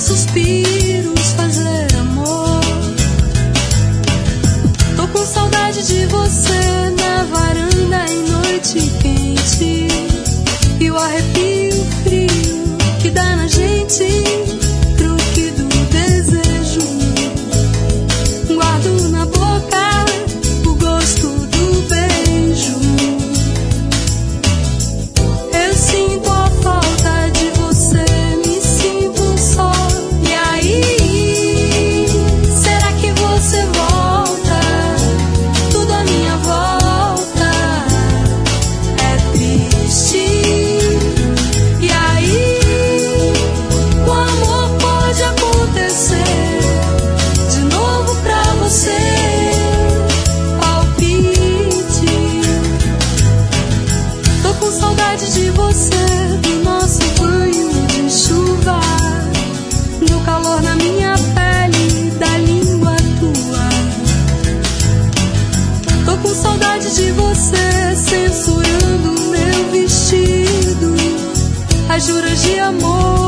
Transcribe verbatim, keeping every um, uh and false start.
suspiros fazer amor. Tô com saudade de você na varanda em noite quente, e o arrepio frio que dá na gente, truque do desejo. Guardo na boca o gosto do beijo. Eu sinto a falta de você, me sinto só. E aí, será que você volta? Tudo à minha volta é triste. E aí, o amor pode acontecer de novo pra você. Palpite. Tô com saudade de você, do nosso banho de chuva, do calor na minha pele, da língua tua. Tô com saudade de você, censurando meu vestido, as juras de amor.